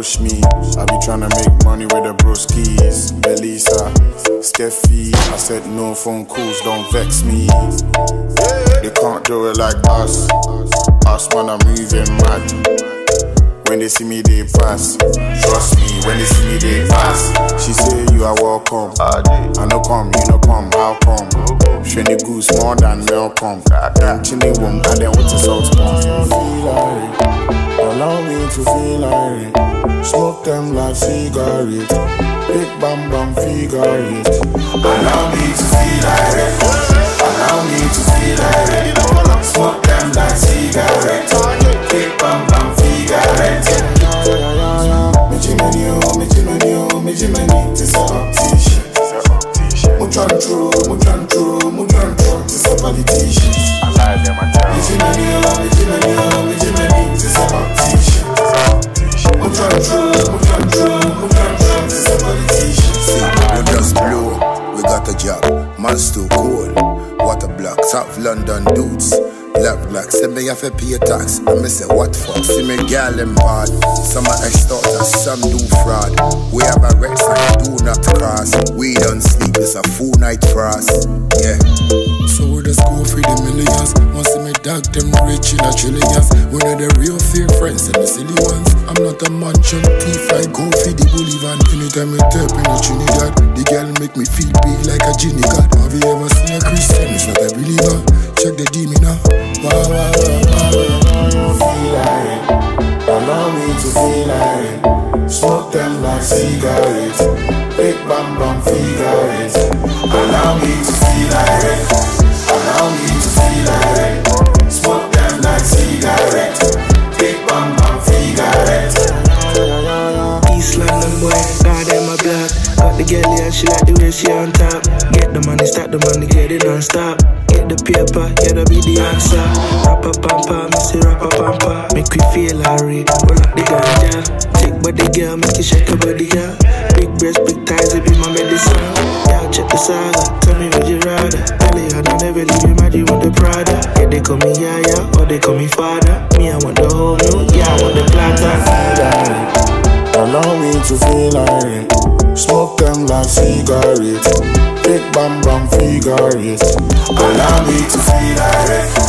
push me. I be tryna make money with the broskies. Belisa, Steffi, I said no phone calls, don't vex me. They can't do it like us. Us man, I'm moving mad. When they see me, they pass. Trust me, when they see me, they pass. She say you are welcome. I no come, you no come, how come? Shiny goose more than welcome. Chili womb, I then what is out allow me to feel like it. Smoke them like cigarettes. Big bam bam figure it. Allow me to feel like it. Allow me to feel like it. Smoke them like cigarettes. Big bam bam figure it. Me Jimmy, to set up t-shirt. Mutran true, to set politicians. I like them, I tell you. Me Jimmy, to set up t-shirt. Mutran true, to set politicians. We just blow, we got a job, man's too cold. Water block, South London dudes. Black, send me have to pay tax. I me say what for? See me girl them bad. Some are extorters, some do fraud. We have a red sign, do not cross. We don't sleep, it's a full night for us. Yeah. So we just go for the millions. Once see me dog, them rich in a trillions. One of the real fake friends and the silly ones. I'm not a mansion thief, I go for the bully van. Anytime I tap in a Trinidad, the girl make me feel big like a genie god. Have you ever seen a Christian? It's not a believer. Check the demon now. Feel like it. Allow me to feel like it. Smoke them like cigarettes. Big bam bam figure it. Allow me to feel like it. Allow me to feel like it. Smoke them like cigarettes. Big bam bam figure it. East London boy, God in my block. Got the girl and she like the way she on top. Get the money, stack the money, get it non-stop. Get the paper, yeah, that be the answer. Rappa pampa, me say rappa pampa. Make we feel alright, roll up the ganja. Take body girl, make you shake your body girl. Big breast, big thighs, it be my medicine. Yeah, check the saga, tell me would you rather. Tell you I don't never leave you mad, you want the Prada. Yeah, they call me Yaya, or they call me father. Me, I want the whole new, yeah, I want the platter. Allow me to feel like it. Smoke them like cigarettes. Big bam bam figure it. Allow me to feel like it.